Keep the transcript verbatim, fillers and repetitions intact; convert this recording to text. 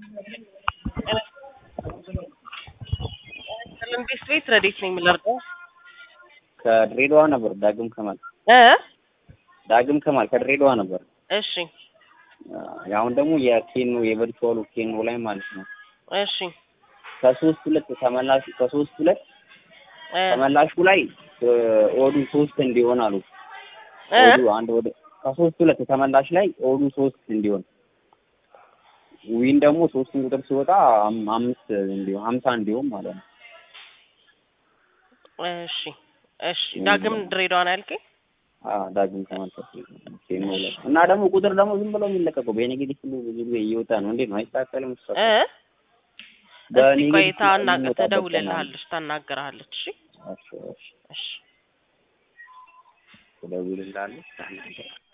ሰላም ቤት ቤት ረዲት ነኝ የምለርቀው ከድሬዳዋ ነበር። ዳግም ከማል እ ዳግም ከማል ከድሬዳዋ ነበር። እሺ ያውን ደግሞ የኬኖ የቨርቹዋሉ ኬኖ ላይ ማለት ነው። እሺ ከሶስት ሁለት ተመላሽ ከሶስት ሁለት ተመላሹ ላይ ኦዱ ሶስት እንዲሆን አሉ። ኦዱ አንድ ወደ ከሶስት ሁለት ተመላሽ ላይ ኦዱ ሶስት እንዲሆን ዊን ደግሞ ሶስት ቁጥር ሲወጣ አምስት እንዲሆን ሀምሳ እንዲሆን ማለት ነው። እሺ እሺ ዳግም ድሬዳዋ ነው ያልከኝ? አዎ ዳግም ከማል ኬኖ ላይ እና ደግሞ ቁጥር ደግሞ ዝም ብሎ የሚለቀቀው በኔጌቲቭ ሁሉ ብዙ ጊዜ እየወጣ ነው። እንዴት ነው አይስተካከልም? እ በኔጌቲቭ ቆይታ እና ተደውልልሃለች ታናገራለች። እሺ እሺ እሺ ተደውልልሃለች ታናገራለች።